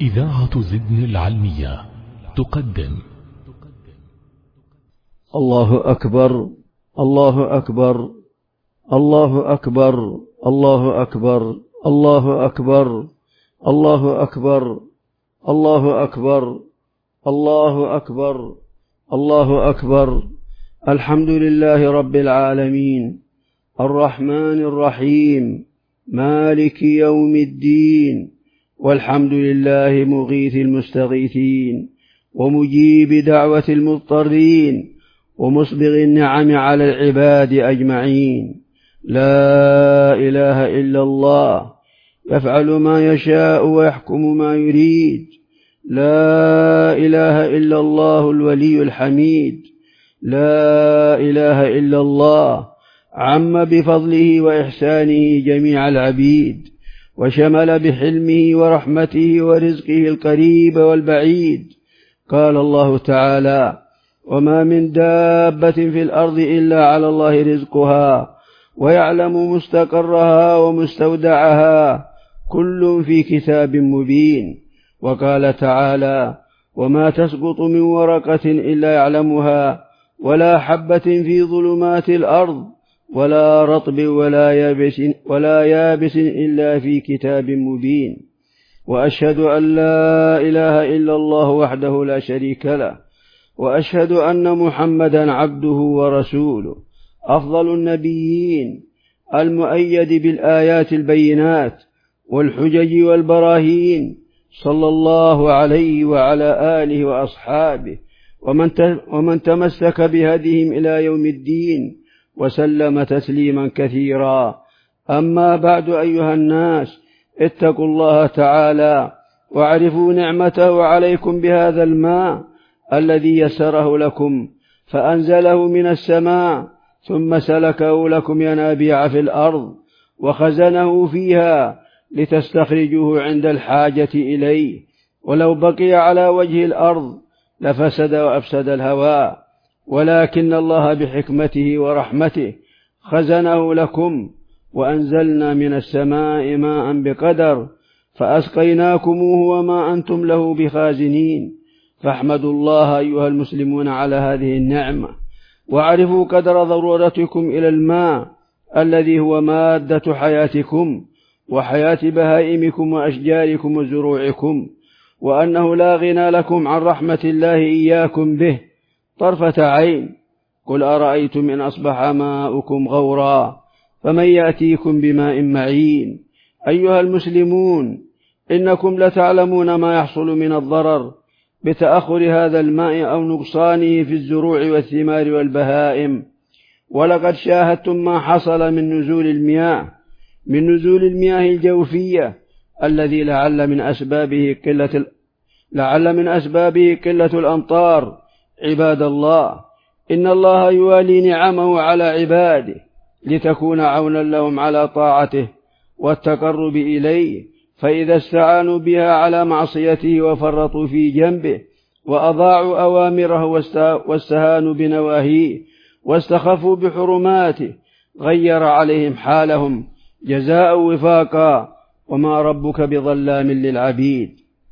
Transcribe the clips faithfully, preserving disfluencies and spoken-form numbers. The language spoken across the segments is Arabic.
إذاعة زدن العلمية تقدم. الله أكبر الله أكبر الله أكبر الله أكبر الله أكبر الله أكبر الله أكبر الله أكبر الله أكبر. الحمد لله رب العالمين الرحمن الرحيم مالك يوم الدين، والحمد لله مغيث المستغيثين ومجيب دعوة المضطرين ومسبغ النعم على العباد أجمعين. لا إله إلا الله يفعل ما يشاء ويحكم ما يريد. لا إله إلا الله الولي الحميد. لا إله إلا الله عم بفضله وإحسانه جميع العبيد، وشمل بحلمه ورحمته ورزقه القريب والبعيد. قال الله تعالى: وما من دابة في الأرض إلا على الله رزقها ويعلم مستقرها ومستودعها كل في كتاب مبين. وقال تعالى: وما تسقط من ورقة إلا يعلمها ولا حبة في ظلمات الأرض ولا رطب ولا يابس, ولا يابس إلا في كتاب مبين. وأشهد أن لا إله إلا الله وحده لا شريك له، وأشهد أن محمدا عبده ورسوله أفضل النبيين المؤيد بالآيات البينات والحجج والبراهين، صلى الله عليه وعلى آله وأصحابه ومن تمسك بهديهم إلى يوم الدين وسلم تسليما كثيرا. أما بعد، أيها الناس، اتقوا الله تعالى واعرفوا نعمته عليكم بهذا الماء الذي يسره لكم فأنزله من السماء ثم سلكه لكم ينابيع في الأرض وخزنه فيها لتستخرجوه عند الحاجة إليه، ولو بقي على وجه الأرض لفسد وأفسد الهواء، ولكن الله بحكمته ورحمته خزنه لكم. وأنزلنا من السماء ماء بقدر فأسقيناكموه وما أنتم له بخازنين. فاحمدوا الله أيها المسلمون على هذه النعمة، واعرفوا قدر ضرورتكم إلى الماء الذي هو مادة حياتكم وحياة بهائمكم وأشجاركم وزروعكم، وأنه لا غنى لكم عن رحمة الله إياكم به طرفة عين. قل أرأيتم إن أصبح ماؤكم غورا فمن يأتيكم بماء معين. أيها المسلمون، إنكم لتعلمون ما يحصل من الضرر بتأخر هذا الماء أو نقصانه في الزروع والثمار والبهائم، ولقد شاهدتم ما حصل من نزول المياه من نزول المياه الجوفية الذي لعل من أسبابه قلة لعل من أسبابه قلة الأمطار. عباد الله، إن الله يوالي نعمه على عباده لتكون عونا لهم على طاعته والتقرب إليه، فإذا استعانوا بها على معصيته وفرطوا في جنبه وأضاعوا أوامره واستهانوا بنواهيه واستخفوا بحرماته غير عليهم حالهم جزاء وفاقا، وما ربك بظلام للعبيد.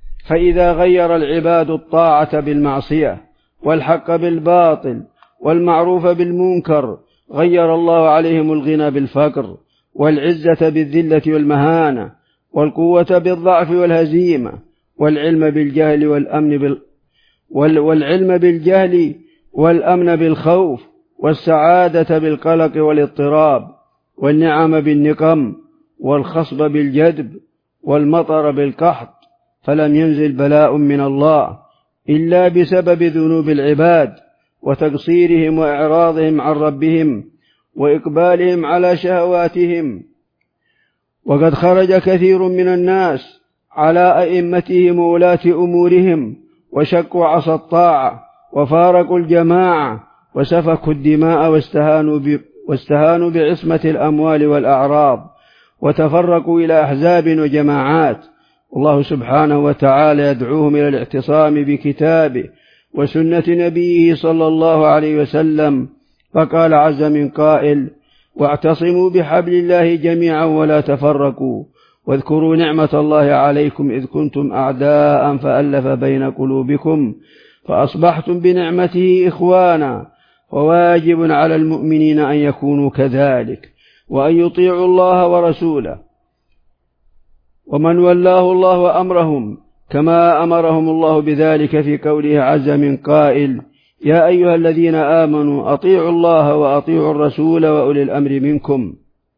فإذا غير العباد الطاعة بالمعصية والحق بالباطل والمعروف بالمنكر غير الله عليهم الغنى بالفقر والعزة بالذلة والمهانة والقوة بالضعف والهزيمة والعلم بالجهل والأمن بال... وال... والعلم بالجهل والأمن بالخوف والسعادة بالقلق والاضطراب والنعم بالنقم والخصب بالجدب والمطر بالقحط. فلم ينزل بلاء من الله إلا بسبب ذنوب العباد وتقصيرهم وإعراضهم عن ربهم وإقبالهم على شهواتهم. وقد خرج كثير من الناس على أئمتهم وولاة أمورهم وشقوا عصا الطاعة وفارقوا الجماعة وسفكوا الدماء واستهانوا, ب... واستهانوا بعصمة الأموال والأعراض وتفرقوا إلى أحزاب وجماعات. الله سبحانه وتعالى يدعوهم إلى الاعتصام بكتابه وسنة نبيه صلى الله عليه وسلم، فقال عز من قائل: واعتصموا بحبل الله جميعا ولا تفرقوا واذكروا نعمة الله عليكم إذ كنتم أعداء فألف بين قلوبكم فأصبحتم بنعمته إخوانا، وواجب على المؤمنين أن يكونوا كذلك وأن يطيعوا الله ورسوله ومن ولاه الله أمرهم، كما أمرهم الله بذلك في قوله عز من قائل: يا أيها الذين آمنوا أطيعوا الله وأطيعوا الرسول وأولي الأمر منكم،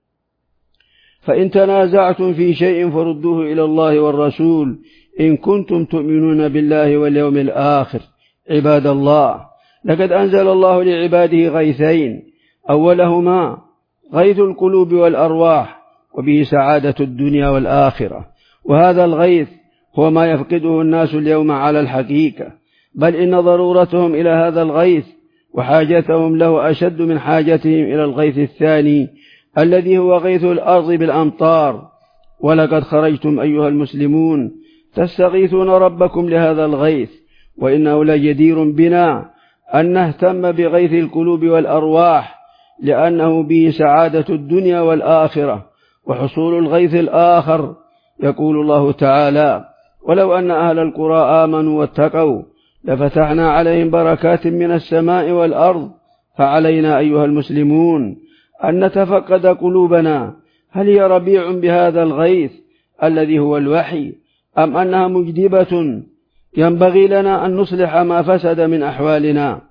فإن تنازعتم في شيء فردوه إلى الله والرسول إن كنتم تؤمنون بالله واليوم الآخر. عباد الله، لقد أنزل الله لعباده غيثين، أولهما غيث القلوب والأرواح، وبه سعادة الدنيا والآخرة، وهذا الغيث هو ما يفقده الناس اليوم على الحقيقة، بل إن ضرورتهم إلى هذا الغيث وحاجتهم له أشد من حاجتهم إلى الغيث الثاني الذي هو غيث الأرض بالأمطار. ولقد خرجتم أيها المسلمون تستغيثون ربكم لهذا الغيث، وإنه لجدير بنا أن نهتم بغيث القلوب والأرواح، لأنه به سعادة الدنيا والآخرة وحصول الغيث الآخر. يقول الله تعالى: ولو أن أهل القرى آمنوا واتقوا لفتحنا عليهم بركات من السماء والأرض. فعلينا أيها المسلمون أن نتفقد قلوبنا، هل هي ربيع بهذا الغيث الذي هو الوحي، أم أنها مجدبة؟ ينبغي لنا أن نصلح ما فسد من أحوالنا،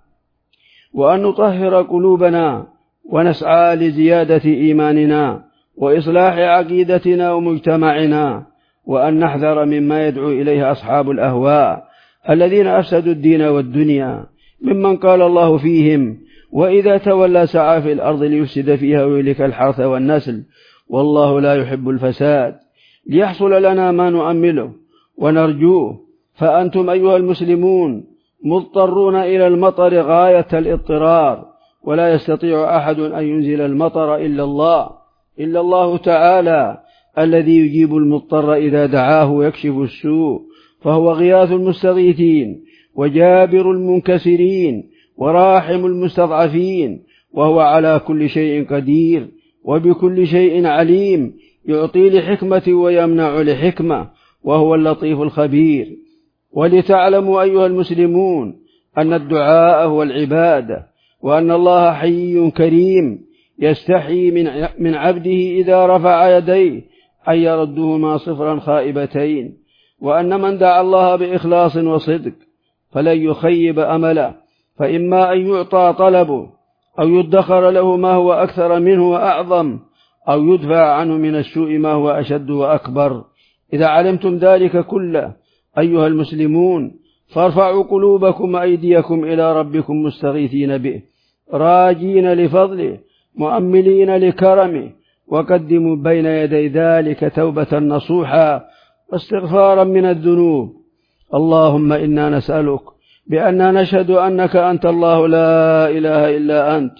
وأن نطهر قلوبنا، ونسعى لزيادة إيماننا وإصلاح عقيدتنا ومجتمعنا، وأن نحذر مما يدعو إليه أصحاب الأهواء الذين أفسدوا الدين والدنيا، ممن قال الله فيهم: وإذا تولى سعى في الأرض ليفسد فيها ويهلك الحرث والنسل والله لا يحب الفساد. ليحصل لنا ما نؤمله ونرجوه، فأنتم أيها المسلمون مضطرون إلى المطر غاية الاضطرار، ولا يستطيع أحد أن ينزل المطر إلا الله إلا الله تعالى الذي يجيب المضطر إذا دعاه ويكشف السوء، فهو غياث المستغيثين وجابر المنكسرين وراحم المستضعفين، وهو على كل شيء قدير وبكل شيء عليم، يعطي لحكمة ويمنع لحكمة، وهو اللطيف الخبير. ولتعلموا أيها المسلمون أن الدعاء هو العبادة، وأن الله حي كريم يستحي من عبده إذا رفع يديه أن يردهما صفرا خائبتين، وأن من دعا الله بإخلاص وصدق فلن يخيب أمله، فإما أن يعطى طلبه أو يدخر له ما هو أكثر منه وأعظم، أو يدفع عنه من السوء ما هو أشد وأكبر. إذا علمتم ذلك كله أيها المسلمون فارفعوا قلوبكم وأيديكم إلى ربكم مستغيثين به، راجين لفضله مؤملين لكرمه، وقدموا بين يدي ذلك توبة نصوحا واستغفارا من الذنوب. اللهم إنا نسألك بأننا نشهد أنك أنت الله لا إله إلا أنت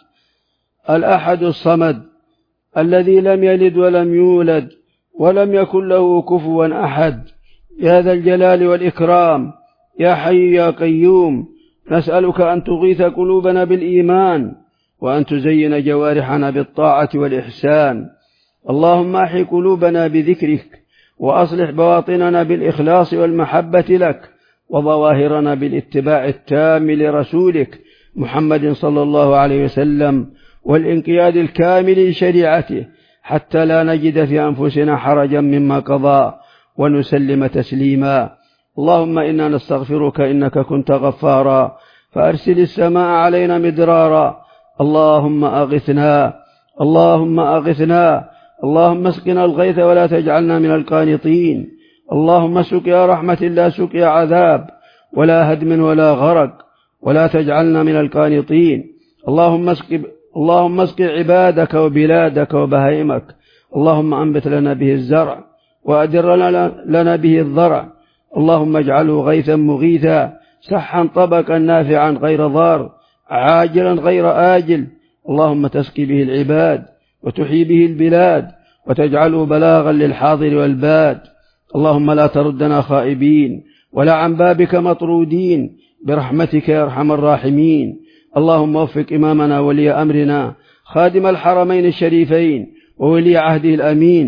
الأحد الصمد الذي لم يلد ولم يولد ولم يكن له كفوا أحد، يا ذا الجلال والإكرام، يا حي يا قيوم. نسألك أن تغيث قلوبنا بالإيمان، وأن تزين جوارحنا بالطاعة والإحسان. اللهم أحي قلوبنا بذكرك، وأصلح بواطننا بالإخلاص والمحبة لك، وظواهرنا بالاتباع التام لرسولك محمد صلى الله عليه وسلم، والانقياد الكامل لشريعته، حتى لا نجد في أنفسنا حرجا مما قضى ونسلم تسليما. اللهم إنا نستغفرك إنك كنت غفارا، فأرسل السماء علينا مدرارا. اللهم أغثنا اللهم أغثنا اللهم اسقنا الغيث ولا تجعلنا من القانطين. اللهم سقيا رحمة لا سقيا عذاب، ولا هدم ولا غرق، ولا تجعلنا من القانطين. اللهم اسق اللهم اسق عبادك وبلادك وبهائمك. اللهم أنبت لنا به الزرع، وأدر لنا به الضرع. اللهم اجعله غيثا مغيثا، سحا طبقا نافعا غير ضار، عاجلا غير آجل. اللهم تسقي به العباد وتحيي به البلاد، وتجعله بلاغا للحاضر والباد. اللهم لا تردنا خائبين ولا عن بابك مطرودين، برحمتك يا أرحم الراحمين. اللهم وفق إمامنا ولي أمرنا خادم الحرمين الشريفين وولي عهده الأمين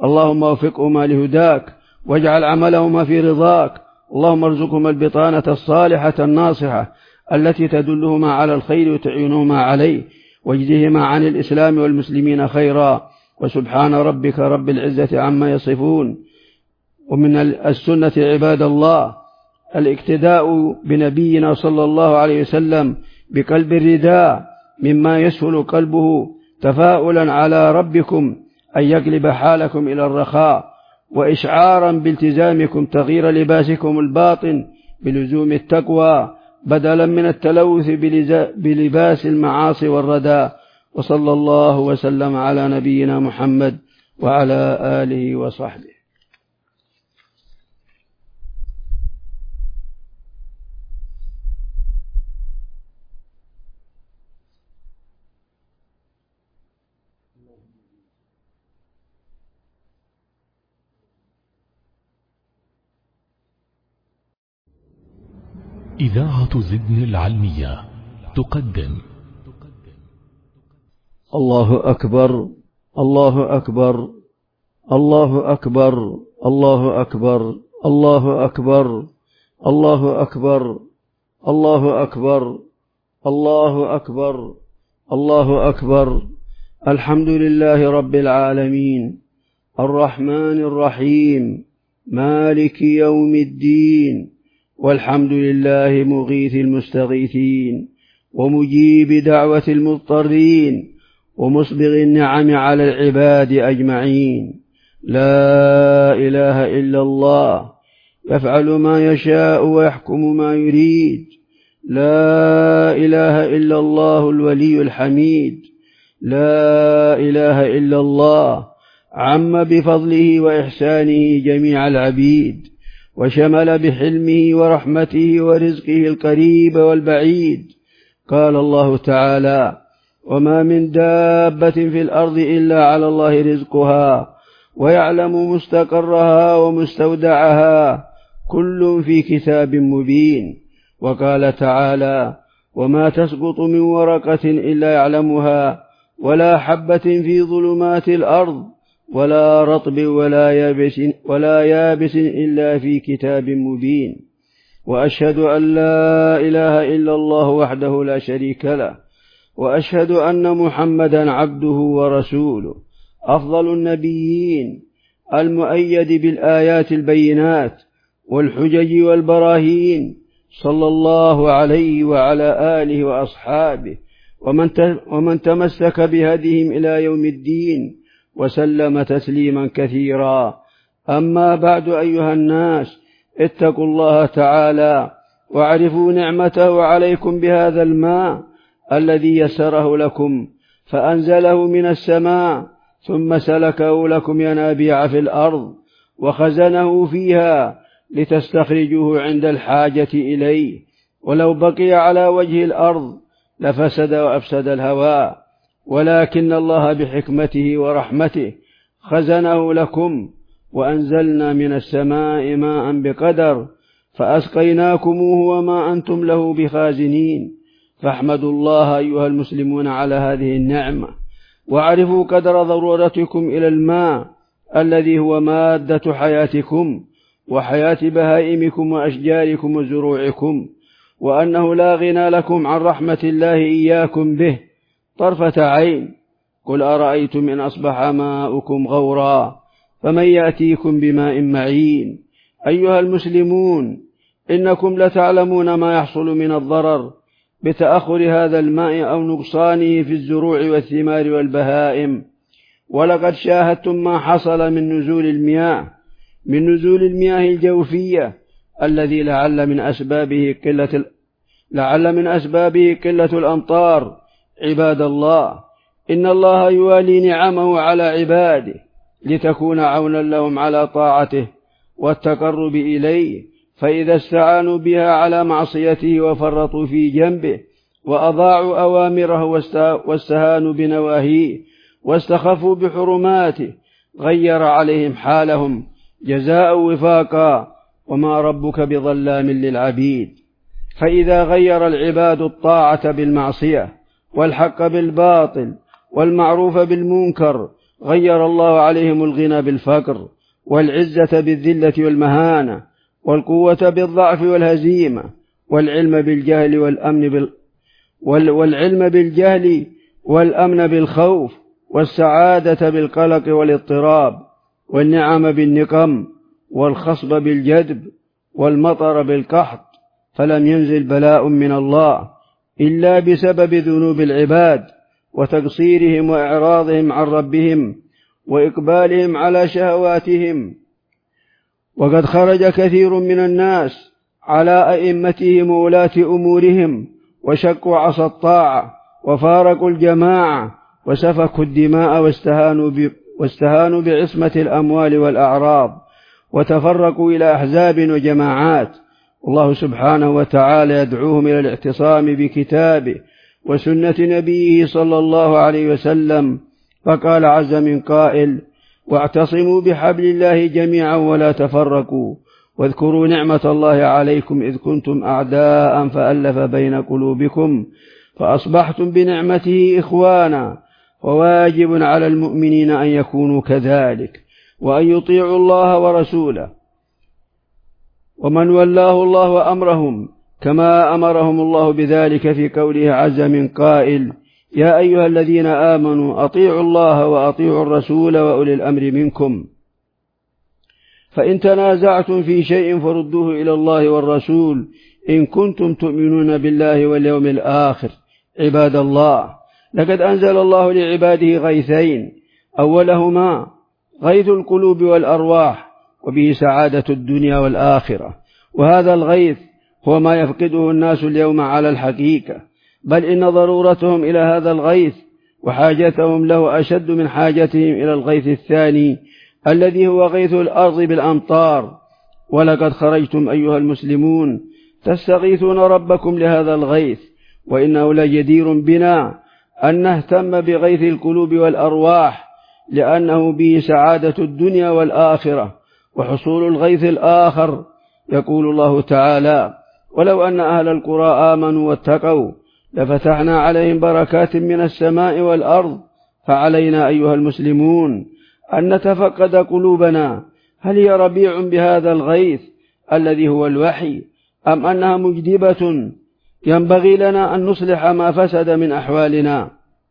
اللهم وفقهما لهداك واجعل عملهما في رضاك. اللهم ارزقهما البطانة الصالحة الناصحة التي تدلهما على الخير وتعينهما عليه، واجزهما عن الإسلام والمسلمين خيرا. وسبحان ربك رب العزة عما يصفون. ومن السنة عباد الله الاقتداء بنبينا صلى الله عليه وسلم بقلب الرداء مما يسهل قلبه تفاؤلا على ربكم أن يقلب حالكم إلى الرخاء، وإشعارا بالتزامكم تغيير لباسكم الباطن بلزوم التقوى بدلا من التلوث بلباس المعاصي والرداء. وصلى الله وسلم على نبينا محمد وعلى آله وصحبه. إذاعة زدن العلمية تقدم. الله أكبر الله أكبر الله أكبر الله أكبر الله أكبر الله أكبر الله أكبر الله أكبر الله أكبر. الحمد لله رب العالمين الرحمن الرحيم مالك يوم الدين، والحمد لله مغيث المستغيثين ومجيب دعوة المضطرين ومسبغ النعم على العباد أجمعين. لا إله إلا الله يفعل ما يشاء ويحكم ما يريد. لا إله إلا الله الولي الحميد. لا إله إلا الله عم بفضله وإحسانه جميع العبيد، وشمل بحلمه ورحمته ورزقه القريب والبعيد. قال الله تعالى: وما من دابة في الأرض إلا على الله رزقها ويعلم مستقرها ومستودعها كل في كتاب مبين. وقال تعالى: وما تسقط من ورقة إلا يعلمها ولا حبة في ظلمات الأرض ولا رطب ولا يابس, ولا يابس إلا في كتاب مبين. وأشهد أن لا إله إلا الله وحده لا شريك له، وأشهد أن محمدا عبده ورسوله أفضل النبيين المؤيد بالآيات البينات والحجج والبراهين، صلى الله عليه وعلى آله وأصحابه ومن تمسك بهديهم إلى يوم الدين وسلم تسليما كثيرا. أما بعد أيها الناس، اتقوا الله تعالى واعرفوا نعمته عليكم بهذا الماء الذي يسره لكم فأنزله من السماء ثم سلكه لكم ينابيع في الأرض وخزنه فيها لتستخرجوه عند الحاجة إليه، ولو بقي على وجه الأرض لفسد وأفسد الهواء، ولكن الله بحكمته ورحمته خزنه لكم. وأنزلنا من السماء ماء بقدر فأسقيناكموه وما أنتم له بخازنين. فاحمدوا الله أيها المسلمون على هذه النعمة، واعرفوا قدر ضرورتكم إلى الماء الذي هو مادة حياتكم وحياة بهائمكم وأشجاركم وزروعكم، وأنه لا غنى لكم عن رحمة الله إياكم به طرفة عين. قل أرأيتم إن أصبح ماؤكم غورا فمن يأتيكم بماء معين. أيها المسلمون، إنكم لتعلمون ما يحصل من الضرر بتأخر هذا الماء أو نقصانه في الزروع والثمار والبهائم، ولقد شاهدتم ما حصل من نزول المياه من نزول المياه الجوفية الذي لعل من أسبابه قلة لعل من أسبابه قلة الأمطار. عباد الله، إن الله يوالي نعمه على عباده لتكون عونا لهم على طاعته والتقرب إليه، فإذا استعانوا بها على معصيته وفرطوا في جنبه وأضاعوا أوامره واستهانوا بنواهيه واستخفوا بحرماته غير عليهم حالهم جزاء وفاقا، وما ربك بظلام للعبيد. فإذا غير العباد الطاعة بالمعصية والحق بالباطل والمعروف بالمنكر غير الله عليهم الغنى بالفقر، والعزة بالذلة والمهانة، والقوة بالضعف والهزيمة، والعلم بالجهل والأمن بال... وال... والعلم بالجهل والأمن بالخوف، والسعادة بالقلق والاضطراب، والنعم بالنقم، والخصب بالجدب، والمطر بالقحط. فلم ينزل بلاء من الله إلا بسبب ذنوب العباد وتقصيرهم وإعراضهم عن ربهم وإقبالهم على شهواتهم. وقد خرج كثير من الناس على أئمتهم وولاة أمورهم وشقوا عصا الطاعة وفارقوا الجماعة وسفكوا الدماء واستهانوا, ب... واستهانوا بعصمة الأموال والأعراض، وتفرقوا إلى أحزاب وجماعات. الله سبحانه وتعالى يدعوهم إلى الاعتصام بكتابه وسنة نبيه صلى الله عليه وسلم، فقال عز من قائل: واعتصموا بحبل الله جميعا ولا تفرقوا، واذكروا نعمة الله عليكم إذ كنتم أعداء فألف بين قلوبكم فأصبحتم بنعمته إخوانا. وواجب على المؤمنين أن يكونوا كذلك، وأن يطيعوا الله ورسوله ومن ولاه الله أمرهم، كما أمرهم الله بذلك في قوله عز من قائل: يا أيها الذين آمنوا أطيعوا الله وأطيعوا الرسول وأولي الأمر منكم، فإن تنازعتم في شيء فردوه إلى الله والرسول إن كنتم تؤمنون بالله واليوم الآخر. عباد الله، لقد أنزل الله لعباده غيثين، أولهما غيث القلوب والأرواح، وبه سعادة الدنيا والآخرة. وهذا الغيث هو ما يفقده الناس اليوم على الحقيقة، بل إن ضرورتهم إلى هذا الغيث وحاجتهم له أشد من حاجتهم إلى الغيث الثاني الذي هو غيث الأرض بالأمطار. ولقد خرجتم أيها المسلمون تستغيثون ربكم لهذا الغيث، وإنه لجدير بنا أن نهتم بغيث القلوب والأرواح، لأنه به سعادة الدنيا والآخرة وحصول الغيث الآخر. يقول الله تعالى: ولو أن أهل القرى آمنوا واتقوا لفتحنا عليهم بركات من السماء والأرض. فعلينا أيها المسلمون أن نتفقد قلوبنا، هل هي ربيع بهذا الغيث الذي هو الوحي، أم أنها مجدبة؟ ينبغي لنا أن نصلح ما فسد من أحوالنا،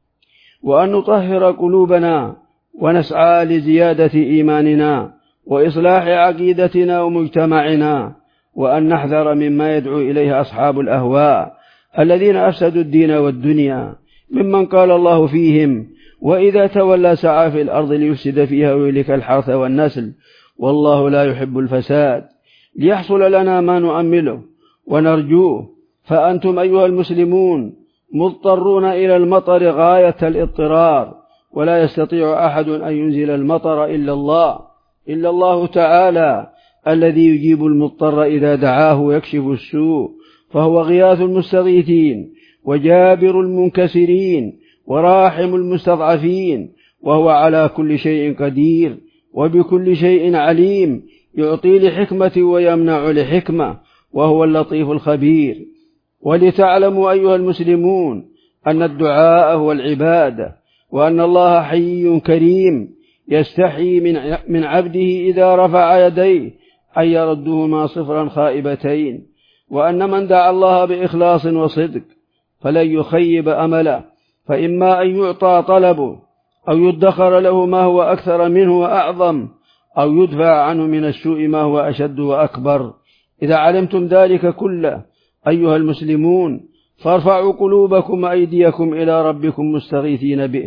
وأن نطهر قلوبنا، ونسعى لزيادة إيماننا وإصلاح عقيدتنا ومجتمعنا، وأن نحذر مما يدعو إليه أصحاب الأهواء الذين أفسدوا الدين والدنيا، ممن قال الله فيهم: وإذا تولى سعى في الأرض ليفسد فيها ويهلك الحرث والنسل والله لا يحب الفساد. ليحصل لنا ما نؤمله ونرجوه، فأنتم أيها المسلمون مضطرون إلى المطر غاية الاضطرار، ولا يستطيع أحد أن ينزل المطر إلا الله إلا الله تعالى، الذي يجيب المضطر إذا دعاه ويكشف السوء، فهو غياث المستغيثين وجابر المنكسرين وراحم المستضعفين، وهو على كل شيء قدير وبكل شيء عليم، يعطي لحكمة ويمنع لحكمة، وهو اللطيف الخبير. ولتعلموا أيها المسلمون أن الدعاء هو العبادة، وأن الله حي كريم يستحي من عبده إذا رفع يديه أن يردهما صفرا خائبتين، وأن من دعا الله بإخلاص وصدق فلن يخيب أمله، فإما أن يعطى طلبه أو يدخر له ما هو أكثر منه وأعظم، أو يدفع عنه من السوء ما هو أشد وأكبر. إذا علمتم ذلك كله أيها المسلمون فارفعوا قلوبكم وأيديكم إلى ربكم مستغيثين به،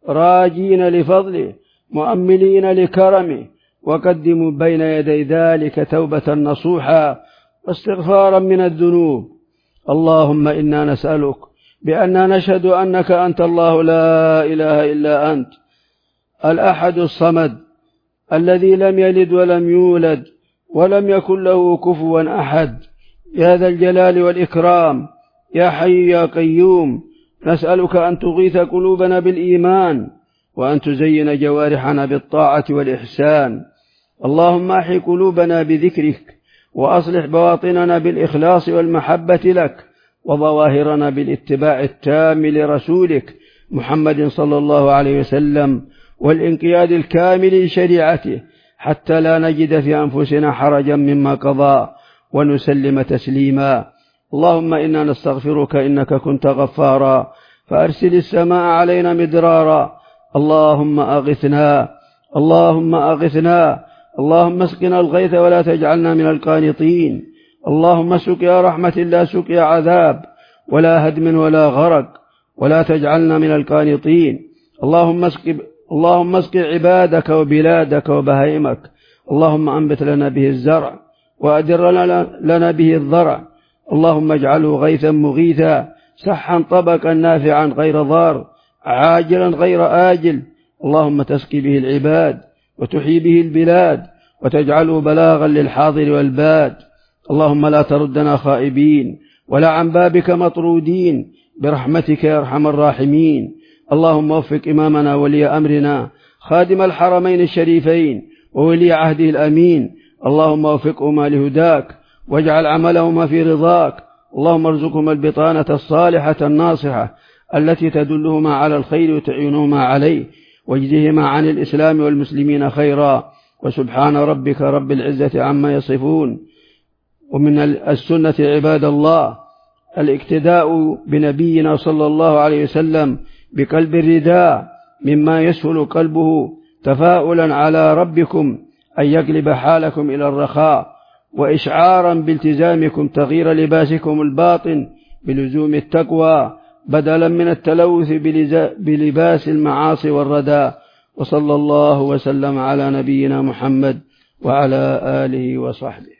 راجين لفضله مؤملين لكرمه، وقدموا بين يدي ذلك توبة نصوحا واستغفارا من الذنوب. اللهم إنا نسألك بأننا نشهد أنك أنت الله لا إله إلا أنت، الأحد الصمد الذي لم يلد ولم يولد ولم يكن له كفوا أحد، يا ذا الجلال والإكرام، يا حي يا قيوم. نسألك أن تغيث قلوبنا بالإيمان، وأن تزين جوارحنا بالطاعة والإحسان. اللهم أحي قلوبنا بذكرك، وأصلح بواطننا بالإخلاص والمحبة لك، وظواهرنا بالاتباع التام لرسولك محمد صلى الله عليه وسلم، والانقياد الكامل لشريعته، حتى لا نجد في أنفسنا حرجا مما قضى ونسلم تسليما. اللهم إنا نستغفرك إنك كنت غفارا، فأرسل السماء علينا مدرارا. اللهم أغثنا اللهم أغثنا اللهم اسقنا الغيث ولا تجعلنا من القانطين. اللهم سقيا رحمة لا سقيا عذاب، ولا هدم ولا غرق، ولا تجعلنا من القانطين. اللهم اسق اللهم اسق عبادك وبلادك وبهائمك. اللهم أنبت لنا به الزرع وأدر لنا به الضرع. اللهم اجعله غيثا مغيثا، سحا طبقا نافعا غير ضار، عاجلا غير آجل. اللهم تسقي به العباد وتحيي به البلاد، وتجعله بلاغا للحاضر والباد. اللهم لا تردنا خائبين ولا عن بابك مطرودين، برحمتك يا أرحم الراحمين. اللهم وفق إمامنا ولي أمرنا خادم الحرمين الشريفين وولي عهده الأمين. اللهم وفقهما لهداك، واجعل عملهما في رضاك. اللهم ارزقهما البطانة الصالحة الناصحة التي تدلهما على الخير وتعينهما عليه، واجزهما عن الإسلام والمسلمين خيرا. وسبحان ربك رب العزة عما يصفون. ومن السنة عباد الله الاقتداء بنبينا صلى الله عليه وسلم بقلب الرداء، مما يسهل قلبه تفاؤلا على ربكم أن يقلب حالكم إلى الرخاء، وإشعارا بالتزامكم تغيير لباسكم الباطن بلزوم التقوى، بدلا من التلوث بلباس المعاصي والردى. وصلى الله وسلم على نبينا محمد وعلى آله وصحبه.